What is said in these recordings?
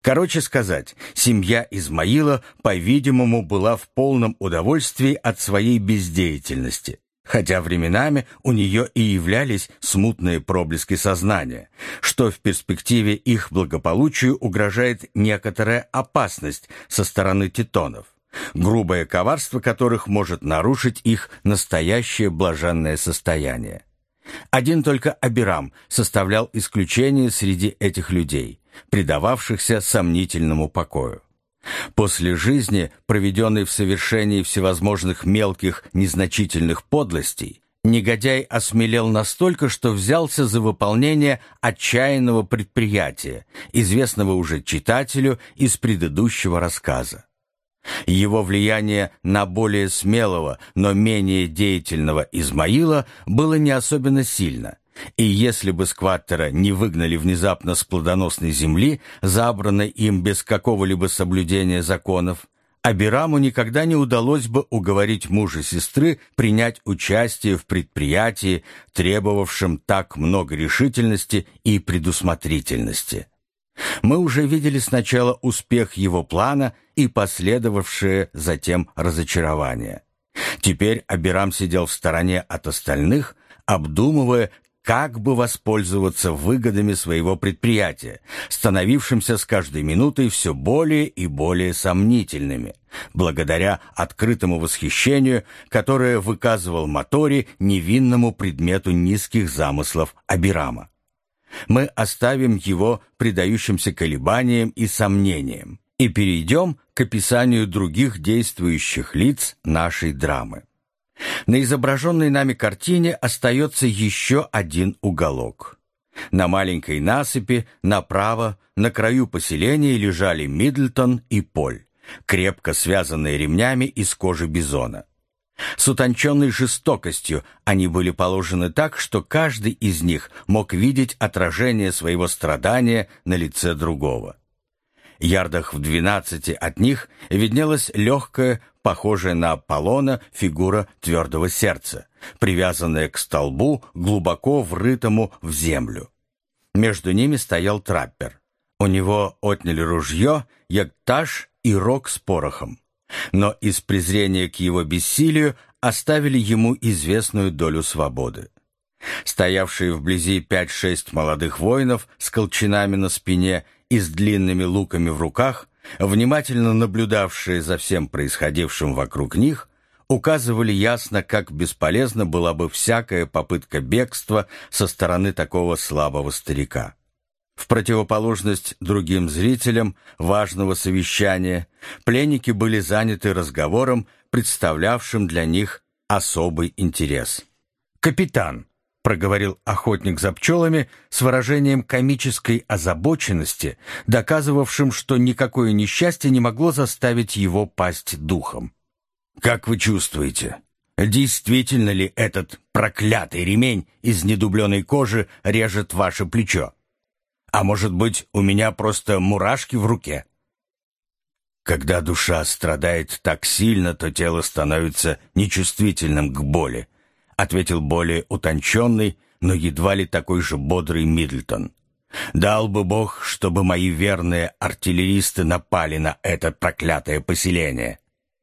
Короче сказать, семья Измаила, по-видимому, была в полном удовольствии от своей бездеятельности, хотя временами у нее и являлись смутные проблески сознания, что в перспективе их благополучию угрожает некоторая опасность со стороны титонов, грубое коварство которых может нарушить их настоящее блаженное состояние. Один только Абирам составлял исключение среди этих людей, предававшихся сомнительному покою. После жизни, проведенной в совершении всевозможных мелких, незначительных подлостей, негодяй осмелел настолько, что взялся за выполнение отчаянного предприятия, известного уже читателю из предыдущего рассказа. Его влияние на более смелого, но менее деятельного Измаила было не особенно сильно, и если бы скваттера не выгнали внезапно с плодоносной земли, забранной им без какого-либо соблюдения законов, Абираму никогда не удалось бы уговорить мужа сестры принять участие в предприятии, требовавшем так много решительности и предусмотрительности. Мы уже видели сначала успех его плана и последовавшее затем разочарование. Теперь Абирам сидел в стороне от остальных, обдумывая, как бы воспользоваться выгодами своего предприятия, становившимся с каждой минутой все более и более сомнительными, благодаря открытому восхищению, которое выказывал Матори невинному предмету низких замыслов Абирама. Мы оставим его предающимся колебаниям и сомнениям и перейдем к описанию других действующих лиц нашей драмы. На изображенной нами картине остается еще один уголок. На маленькой насыпи направо на краю поселения лежали Миддлтон и Поль, крепко связанные ремнями из кожи бизона. С утонченной жестокостью они были положены так, что каждый из них мог видеть отражение своего страдания на лице другого. Ярдах в 12 от них виднелась легкая, похожая на Аполлона, фигура твердого сердца, привязанная к столбу, глубоко врытому в землю. Между ними стоял траппер. У него отняли ружье, яктаж и рог с порохом, но из презрения к его бессилию оставили ему известную долю свободы. Стоявшие вблизи 5-6 молодых воинов с колчанами на спине и с длинными луками в руках, внимательно наблюдавшие за всем происходившим вокруг них, указывали ясно, как бесполезна была бы всякая попытка бегства со стороны такого слабого старика. В противоположность другим зрителям важного совещания, пленники были заняты разговором, представлявшим для них особый интерес. «Капитан», — проговорил охотник за пчелами с выражением комической озабоченности, доказывавшим, что никакое несчастье не могло заставить его пасть духом. «Как вы чувствуете, действительно ли этот проклятый ремень из недубленной кожи режет ваше плечо? А может быть, у меня просто мурашки в руке?» «Когда душа страдает так сильно, то тело становится нечувствительным к боли», ответил более утонченный, но едва ли такой же бодрый Миддлтон. «Дал бы Бог, чтобы мои верные артиллеристы напали на это проклятое поселение».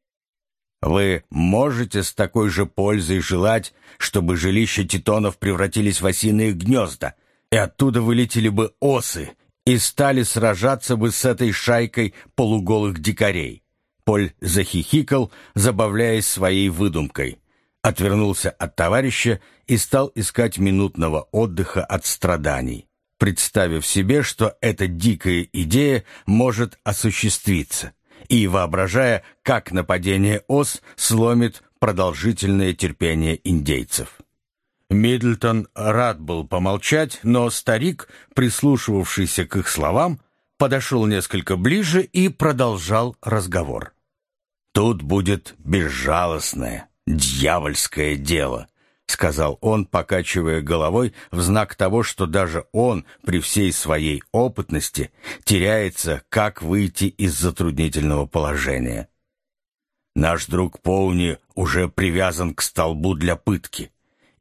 «Вы можете с такой же пользой желать, чтобы жилища титонов превратились в осиные гнезда, и оттуда вылетели бы осы и стали сражаться бы с этой шайкой полуголых дикарей?» Поль захихикал, забавляясь своей выдумкой, отвернулся от товарища и стал искать минутного отдыха от страданий, представив себе, что эта дикая идея может осуществиться, и воображая, как нападение ос сломит продолжительное терпение индейцев. Миддлтон рад был помолчать, но старик, прислушивавшийся к их словам, подошел несколько ближе и продолжал разговор. «Тут будет безжалостное, дьявольское дело», — сказал он, покачивая головой в знак того, что даже он, при всей своей опытности, теряется, как выйти из затруднительного положения. «Наш друг Поуни уже привязан к столбу для пытки,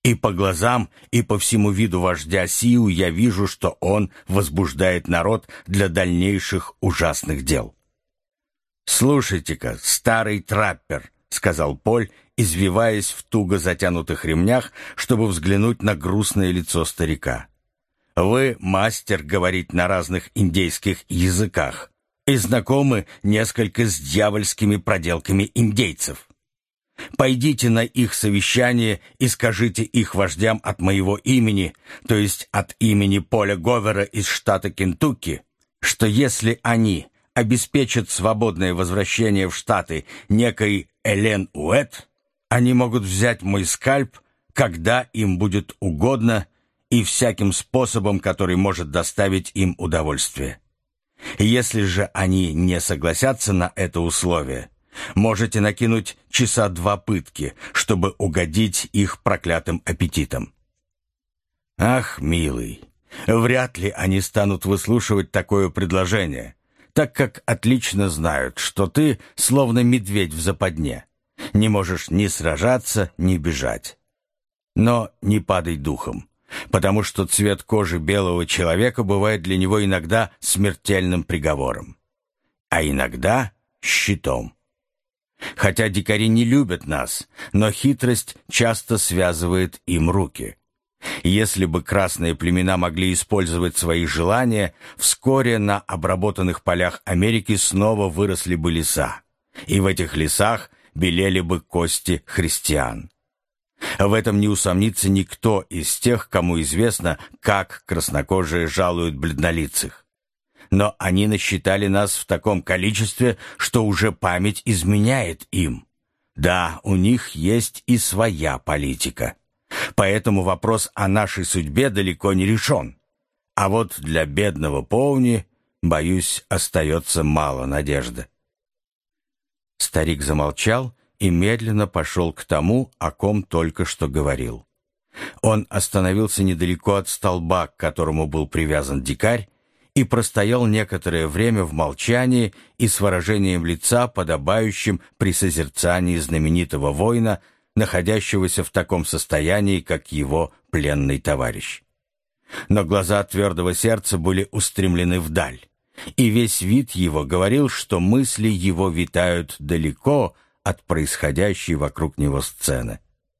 И по глазам, и по всему виду вождя Сиу я вижу, что он возбуждает народ для дальнейших ужасных дел. «Слушайте-ка, старый траппер», — сказал Поль, извиваясь в туго затянутых ремнях, чтобы взглянуть на грустное лицо старика. «Вы мастер говорить на разных индейских языках и знакомы несколько с дьявольскими проделками индейцев. Пойдите на их совещание и скажите их вождям от моего имени, то есть от имени Поля Говера из штата Кентукки, что если они обеспечат свободное возвращение в Штаты некой Элен Уэт, они могут взять мой скальп, когда им будет угодно, и всяким способом, который может доставить им удовольствие. Если же они не согласятся на это условие, можете накинуть часа 2 пытки, чтобы угодить их проклятым аппетитам. Ах, милый, вряд ли они станут выслушивать такое предложение, так как отлично знают, что ты, словно медведь в западне, не можешь ни сражаться, ни бежать. Но не падай духом, потому что цвет кожи белого человека бывает для него иногда смертельным приговором, а иногда щитом. Хотя дикари не любят нас, но хитрость часто связывает им руки. Если бы красные племена могли использовать свои желания, вскоре на обработанных полях Америки снова выросли бы леса, и в этих лесах белели бы кости христиан. В этом не усомнится никто из тех, кому известно, как краснокожие жалуют бледнолицых. Но они насчитали нас в таком количестве, что уже память изменяет им. Да, у них есть и своя политика. Поэтому вопрос о нашей судьбе далеко не решен. А вот для бедного Поуни, боюсь, остается мало надежды. Старик замолчал и медленно пошел к тому, о ком только что говорил. Он остановился недалеко от столба, к которому был привязан дикарь, и простоял некоторое время в молчании и с выражением лица, подобающим при созерцании знаменитого воина, находящегося в таком состоянии, как его пленный товарищ. Но глаза твердого сердца были устремлены вдаль, и весь вид его говорил, что мысли его витают далеко от происходящей вокруг него сцены.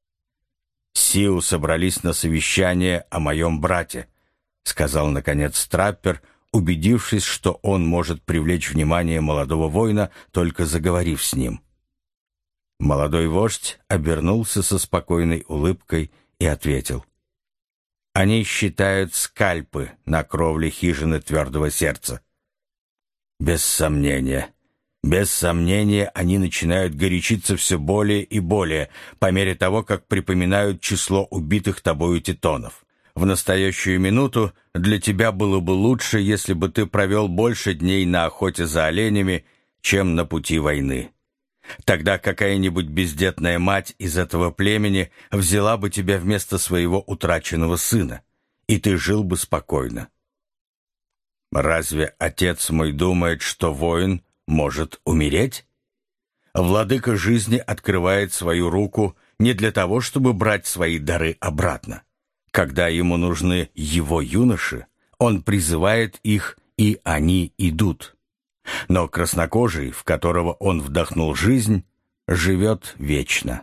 «Сиу собрались на совещание о моем брате», — сказал, наконец, траппер, убедившись, что он может привлечь внимание молодого воина, только заговорив с ним. Молодой вождь обернулся со спокойной улыбкой и ответил: «Они считают скальпы на кровле хижины твердого сердца». Без сомнения, они начинают горячиться все более и более, по мере того, как припоминают число убитых тобою титонов. В настоящую минуту для тебя было бы лучше, если бы ты провел больше дней на охоте за оленями, чем на пути войны. Тогда какая-нибудь бездетная мать из этого племени взяла бы тебя вместо своего утраченного сына, и ты жил бы спокойно. Разве отец мой думает, что воин может умереть? Владыка жизни открывает свою руку не для того, чтобы брать свои дары обратно. Когда ему нужны его юноши, он призывает их, и они идут. Но краснокожий, в которого он вдохнул жизнь, живет вечно.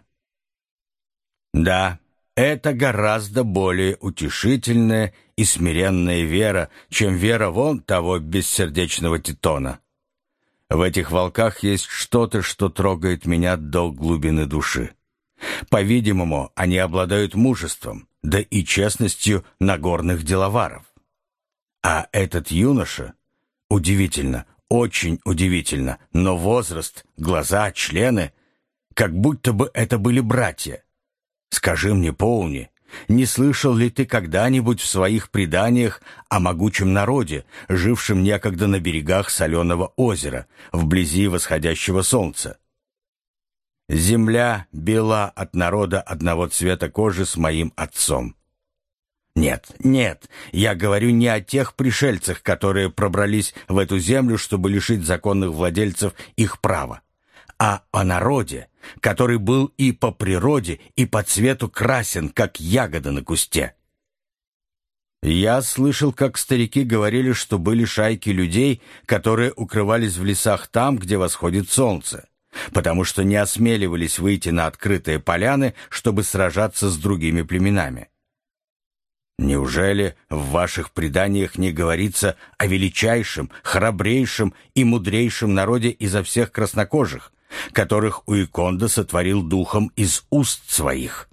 Да, это гораздо более утешительная и смиренная вера, чем вера вон того бессердечного титона. В этих волках есть что-то, что трогает меня до глубины души. По-видимому, они обладают мужеством, да и честностью нагорных деловаров. А этот юноша, удивительно, очень удивительно, но возраст, глаза, члены, как будто бы это были братья. Скажи мне, Поуни, не слышал ли ты когда-нибудь в своих преданиях о могучем народе, жившем некогда на берегах соленого озера, вблизи восходящего солнца? Земля бела от народа одного цвета кожи с моим отцом. Нет, я говорю не о тех пришельцах, которые пробрались в эту землю, чтобы лишить законных владельцев их права, а о народе, который был и по природе, и по цвету красен, как ягода на кусте. Я слышал, как старики говорили, что были шайки людей, которые укрывались в лесах там, где восходит солнце, потому что не осмеливались выйти на открытые поляны, чтобы сражаться с другими племенами. Неужели в ваших преданиях не говорится о величайшем, храбрейшем и мудрейшем народе изо всех краснокожих, которых Уиконда сотворил духом из уст своих?